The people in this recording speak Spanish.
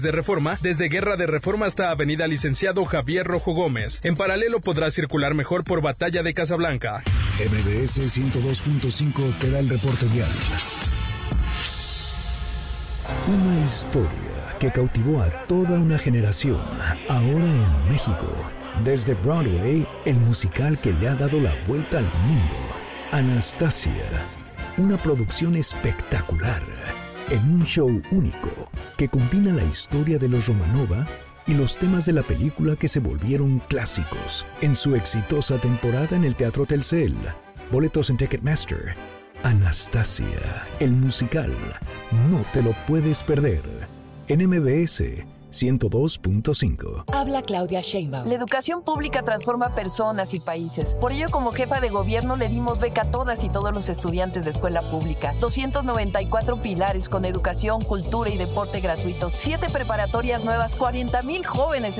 de Reforma, desde Guerra de Reforma hasta Avenida Licenciado Javier Rojo Gómez. En paralelo podrás circular mejor por Batalla de Casablanca. MBS 102.5 te da el reporte vial. Una historia que cautivó a toda una generación, ahora en México. Desde Broadway, el musical que le ha dado la vuelta al mundo. Anastasia, una producción espectacular, en un show único que combina la historia de los Romanova y los temas de la película que se volvieron clásicos en su exitosa temporada en el Teatro Telcel. Boletos en Ticketmaster. Anastasia, el musical. No te lo puedes perder. En MBS 102.5. Habla Claudia Sheinbaum. La educación pública transforma personas y países. Por ello, como jefa de gobierno, le dimos beca a todas y todos los estudiantes de escuela pública. 294 pilares con educación, cultura y deporte gratuitos. 7 preparatorias nuevas, 40,000 jóvenes